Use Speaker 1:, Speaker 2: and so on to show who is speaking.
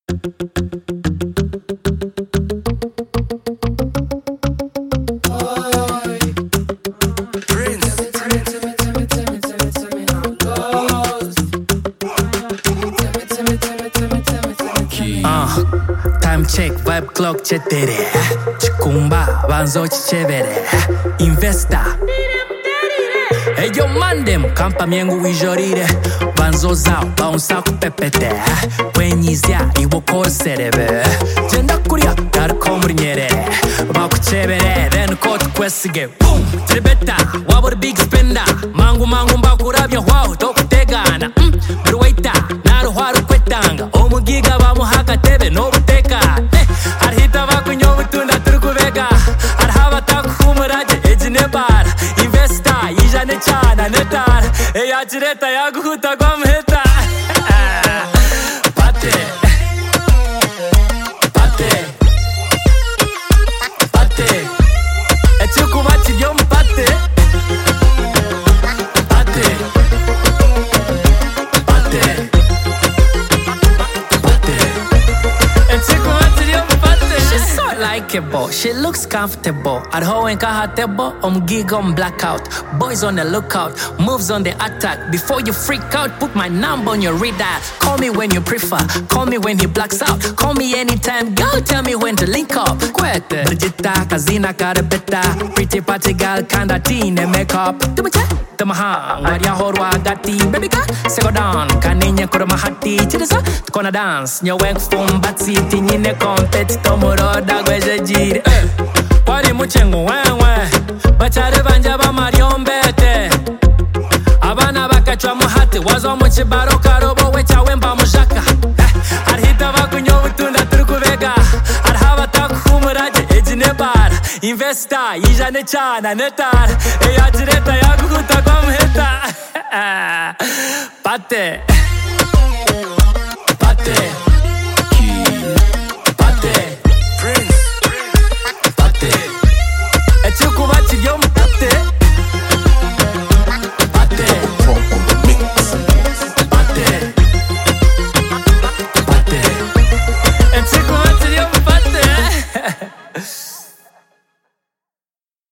Speaker 1: Time check, vibe clock chettere Chikumba, banzo chichevere Investor Eyo mandem, kampa miengu wijorire Banzo zao, baunsa kupepete Wenyizia, iwo korserebe Jenda kuria, darkomuri nyerere Bakuchevere, then kotu kwesige Boom, tribeta, wabur big spender Mangu mbakurabya, wow, tokutegana Ruwaita, naruharu kwetanga Omugiga bamuhaka tebe, no buteka Arhita bakunyo butunda turukubega Arhaba takuhumuraje, ejinebara Investor, yijane chana netar Eyachireta yaguhuta kwa mheta Pate Pate Pate Echukumachi vyom pate Pate Pate Pate Echukumachi vyom pate She's so likeable, she looks comfortable At home and kahatebo, gig on blackout Boys on the lookout, moves on the attack Before you freak out, put my number on your radar Call me when you prefer, call me when he blacks out Call me anytime, girl, tell me when to link up Kwete, Brigitta, Kazina, Karabeta Pretty party girl, kinda teen and makeup Tamaha, Maria Horwa, Gatti Baby ka, sego down, Kaninya Kuramahati Chidisa, tukona dance Nyowek fum, batsi, tinyine kompet Tomuro, dagweje jiri Wari muchengu, wewe Bachare banja ba mariombete Abana bakachwa muhati Wazo muchibaro karobo wecha wemba mujaka Arhita bakunyo butunda turukubega Arhaba takuhumuraje ejinebara Investor, yijane chana netar Eyachireta yaguhuta kwa mheta Pate